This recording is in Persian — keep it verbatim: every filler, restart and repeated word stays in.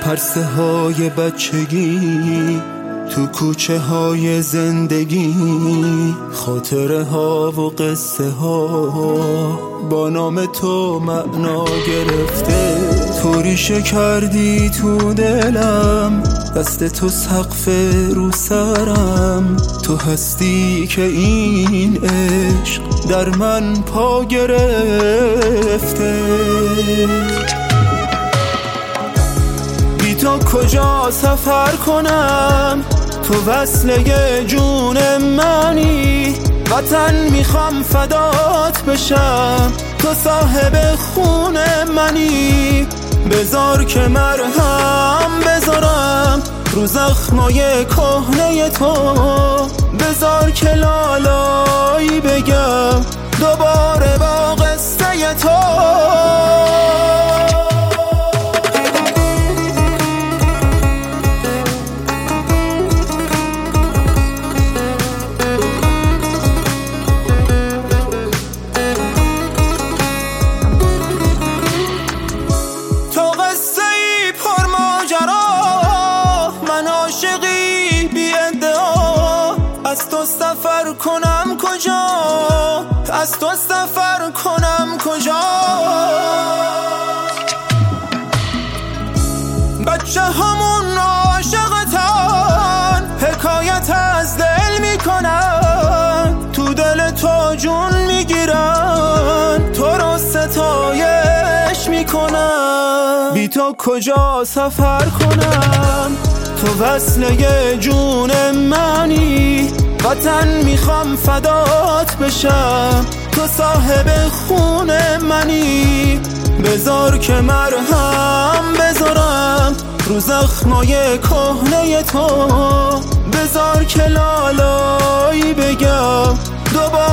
پرسه های بچگی تو کوچه های زندگی، خاطره ها و قصه ها با نام تو معنا گرفته. تو ریشه کردی تو دلم، دست تو سقف رو سرم، تو هستی که این عشق در من پا گرفته. بی تو کجا سفر کنم، تو وصله جون منی، وطن میخوام فدات بشم، تو صاحب خون منی. بذار که مرهم بذارم رو زخمای کهنه تو، بذار که لالایی بگم دوباره با قصه تو. از تو سفر کنم کجا، از تو سفر کنم کجا. بچه همون عاشقتن، حکایت از دل میکنن، تو دل تو جون میگیرن، تو رو ستایش میکنن. بی تو کجا سفر کنم، تو وصله جون منی، وطن میخوام فدات بشم، تو صاحب خون منی. بذار که مرهم بذارم رو زخمای کهنه تو، بذار که لالایی بگم دوباره